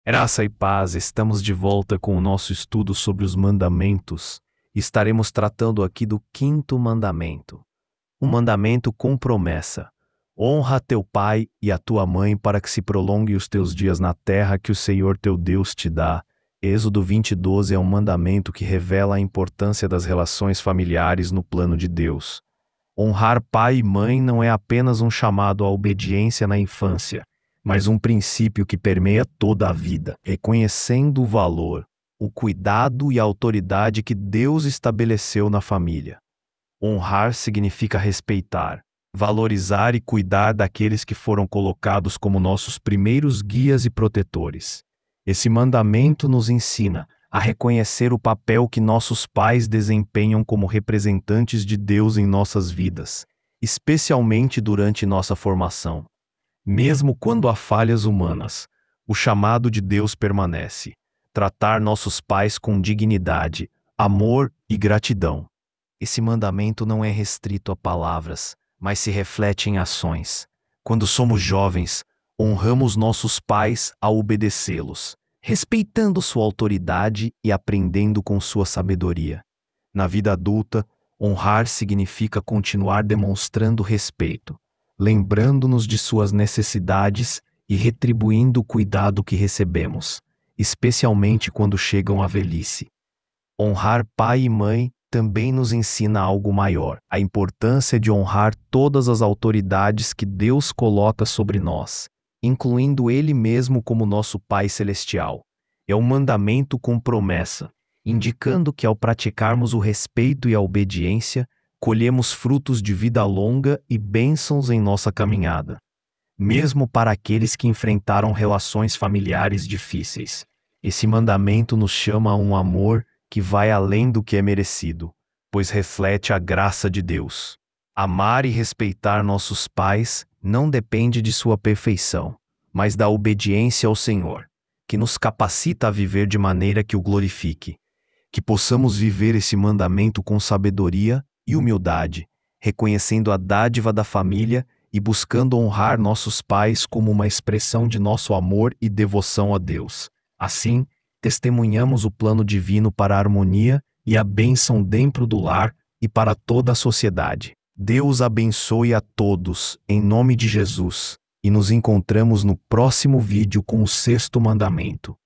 Graça e paz, estamos de volta com o nosso estudo sobre os mandamentos. Estaremos tratando aqui do quinto mandamento. Um mandamento com promessa. Honra teu pai e a tua mãe para que se prolongue os teus dias na terra que o Senhor teu Deus te dá. Êxodo 20:12 é um mandamento que revela a importância das relações familiares no plano de Deus. Honrar pai e mãe não é apenas um chamado à obediência na infância, mas um princípio que permeia toda a vida, reconhecendo o valor, o cuidado e a autoridade que Deus estabeleceu na família. Honrar significa respeitar, valorizar e cuidar daqueles que foram colocados como nossos primeiros guias e protetores. Esse mandamento nos ensina a reconhecer o papel que nossos pais desempenham como representantes de Deus em nossas vidas, especialmente durante nossa formação. Mesmo quando há falhas humanas, o chamado de Deus permanece: tratar nossos pais com dignidade, amor e gratidão. Esse mandamento não é restrito a palavras, mas se reflete em ações. Quando somos jovens, honramos nossos pais ao obedecê-los, respeitando sua autoridade e aprendendo com sua sabedoria. Na vida adulta, honrar significa continuar demonstrando respeito, lembrando-nos de suas necessidades e retribuindo o cuidado que recebemos, especialmente quando chegam à velhice. Honrar pai e mãe também nos ensina algo maior: a importância de honrar todas as autoridades que Deus coloca sobre nós, incluindo Ele mesmo como nosso Pai Celestial. É um mandamento com promessa, indicando que ao praticarmos o respeito e a obediência, colhemos frutos de vida longa e bênçãos em nossa caminhada. Mesmo para aqueles que enfrentaram relações familiares difíceis, esse mandamento nos chama a um amor que vai além do que é merecido, pois reflete a graça de Deus. Amar e respeitar nossos pais não depende de sua perfeição, mas da obediência ao Senhor, que nos capacita a viver de maneira que o glorifique. Que possamos viver esse mandamento com sabedoria e humildade, reconhecendo a dádiva da família e buscando honrar nossos pais como uma expressão de nosso amor e devoção a Deus. Assim, testemunhamos o plano divino para a harmonia e a bênção dentro do lar e para toda a sociedade. Deus abençoe a todos, em nome de Jesus, e nos encontramos no próximo vídeo com o sexto mandamento.